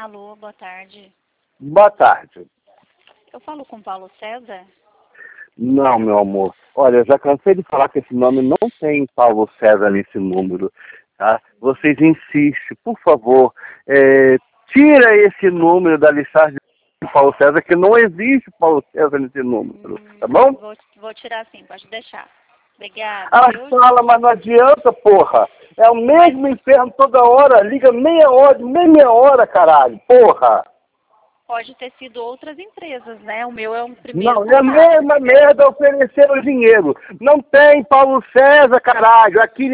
Alô, boa tarde. Boa tarde. Eu falo com Paulo César? Não, meu amor. Olha, eu já cansei de falar que esse nome não tem Paulo César nesse número, tá? Vocês insistem, por favor, tira esse número da listagem de Paulo César, que não existe Paulo César nesse número, tá bom? Vou tirar sim, pode deixar. Obrigada. Ah, fala, mas não adianta, porra. É o mesmo inferno toda hora, liga meia hora, caralho, porra. Pode ter sido outras empresas, né? O meu é um primeiro Não, é a contato. mesma merda ofereceram dinheiro. Não tem Paulo César, caralho. Aqui